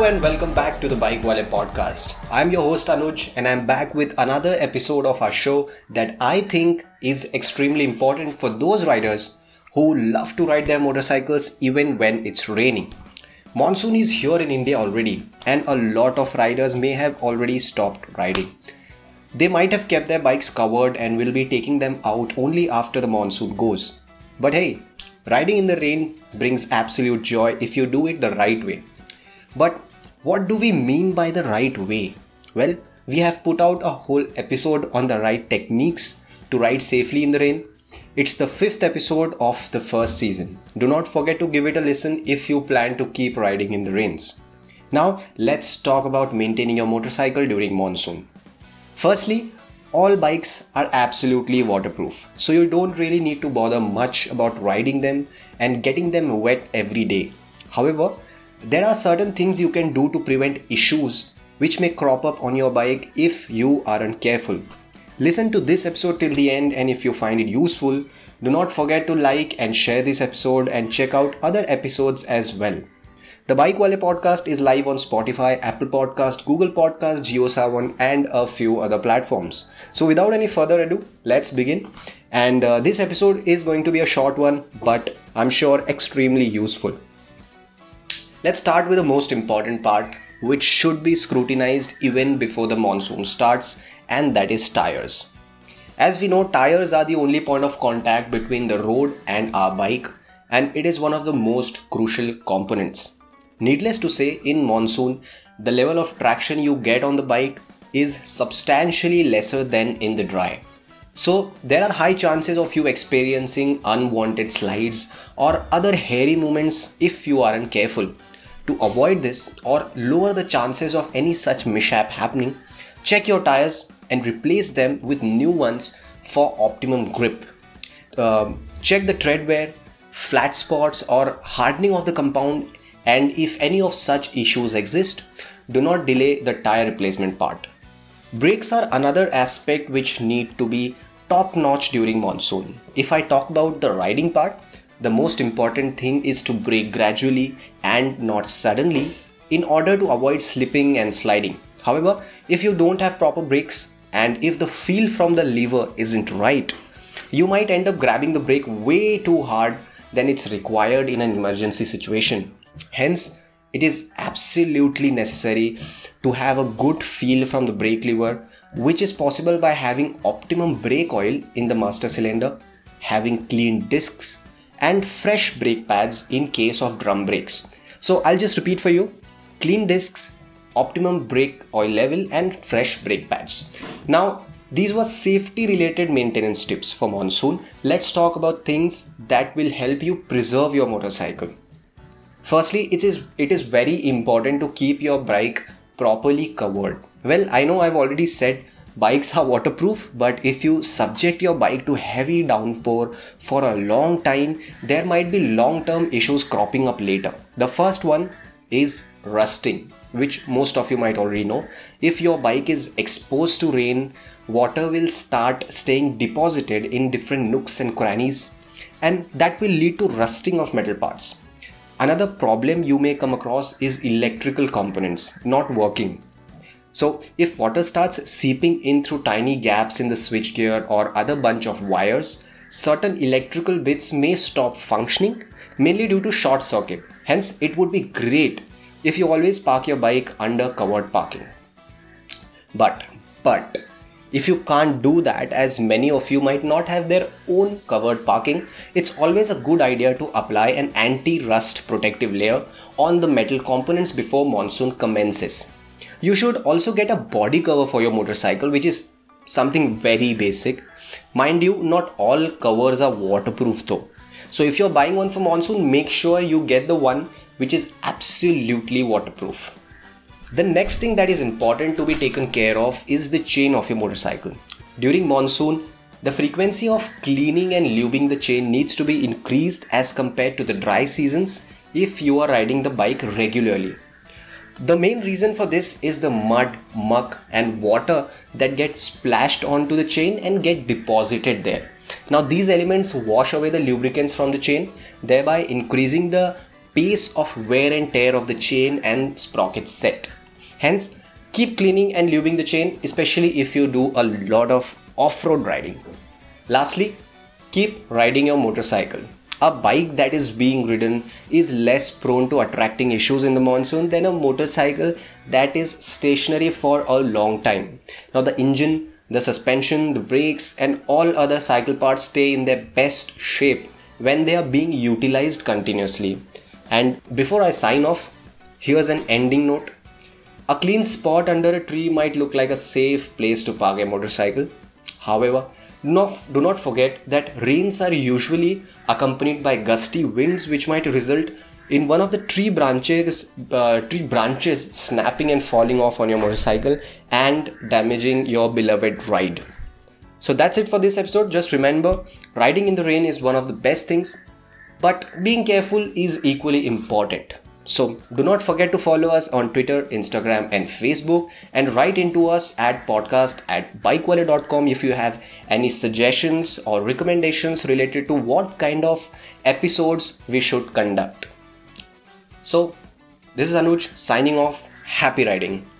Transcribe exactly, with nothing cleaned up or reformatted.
and welcome back to the Bike Wale podcast. I'm your host Anuj and I'm back with another episode of our show that I think is extremely important for those riders who love to ride their motorcycles even when it's raining. Monsoon is here in India already and a lot of riders may have already stopped riding. They might have kept their bikes covered and will be taking them out only after the monsoon goes. But hey, riding in the rain brings absolute joy if you do it the right way. But what do we mean by the right way? Well, we have put out a whole episode on the right techniques to ride safely in the rain. It's the fifth episode of the first season. Do not forget to give it a listen if you plan to keep riding in the rains. Now, let's talk about maintaining your motorcycle during monsoon. Firstly, all bikes are absolutely waterproof, so you don't really need to bother much about riding them and getting them wet every day. However, there are certain things you can do to prevent issues which may crop up on your bike if you aren't careful. Listen to this episode till the end, and if you find it useful, do not forget to like and share this episode and check out other episodes as well. The Bike Wale podcast is live on Spotify, Apple Podcast, Google Podcast, JioSaavn and a few other platforms. So without any further ado, let's begin. And uh, this episode is going to be a short one, but I'm sure extremely useful. Let's start with the most important part, which should be scrutinized even before the monsoon starts, and that is tires. As we know, tires are the only point of contact between the road and our bike, and it is one of the most crucial components. Needless to say, in monsoon, the level of traction you get on the bike is substantially lesser than in the dry. So there are high chances of you experiencing unwanted slides or other hairy movements if you aren't careful. To avoid this or lower the chances of any such mishap happening, check your tires and replace them with new ones for optimum grip. Uh, check the tread wear, flat spots or hardening of the compound, and if any of such issues exist, do not delay the tire replacement part. Brakes are another aspect which need to be top notch during monsoon. If I talk about the riding part, the most important thing is to brake gradually and not suddenly in order to avoid slipping and sliding. However, if you don't have proper brakes and if the feel from the lever isn't right, you might end up grabbing the brake way too hard than it's required in an emergency situation. Hence, it is absolutely necessary to have a good feel from the brake lever, which is possible by having optimum brake oil in the master cylinder, having clean discs, and fresh brake pads in case of drum brakes. So I'll just repeat for you: clean discs, optimum brake oil level and fresh brake pads. Now these were safety related maintenance tips for monsoon. Let's talk about things that will help you preserve your motorcycle. Firstly, it is it is very important to keep your bike properly covered. Well, I know I've already said bikes are waterproof, but if you subject your bike to heavy downpour for a long time, there might be long-term issues cropping up later. The first one is rusting, which most of you might already know. If your bike is exposed to rain, water will start staying deposited in different nooks and crannies, and that will lead to rusting of metal parts. Another problem you may come across is electrical components not working. So if water starts seeping in through tiny gaps in the switchgear or other bunch of wires, certain electrical bits may stop functioning, mainly due to short circuit. Hence, it would be great if you always park your bike under covered parking. But, but, if you can't do that, as many of you might not have their own covered parking, it's always a good idea to apply an anti-rust protective layer on the metal components before monsoon commences. You should also get a body cover for your motorcycle, which is something very basic. Mind you, not all covers are waterproof though. So if you're buying one for monsoon, make sure you get the one which is absolutely waterproof. The next thing that is important to be taken care of is the chain of your motorcycle. During monsoon, the frequency of cleaning and lubing the chain needs to be increased as compared to the dry seasons if you are riding the bike regularly. The main reason for this is the mud, muck and water that get splashed onto the chain and get deposited there. Now these elements wash away the lubricants from the chain, thereby increasing the pace of wear and tear of the chain and sprocket set. Hence, keep cleaning and lubing the chain, especially if you do a lot of off-road riding. Lastly, keep riding your motorcycle. A bike that is being ridden is less prone to attracting issues in the monsoon than a motorcycle that is stationary for a long time. Now the engine, the suspension, the brakes and all other cycle parts stay in their best shape when they are being utilized continuously. And before I sign off, here's an ending note. A clean spot under a tree might look like a safe place to park a motorcycle. However, No, do not forget that rains are usually accompanied by gusty winds which might result in one of the tree branches uh, tree branches snapping and falling off on your motorcycle and damaging your beloved ride. So that's it for this episode. Just remember, riding in the rain is one of the best things, but being careful is equally important. So do not forget to follow us on Twitter, Instagram and Facebook, and write into us at podcast at bikewale dot com if you have any suggestions or recommendations related to what kind of episodes we should conduct. So this is Anuj signing off. Happy riding.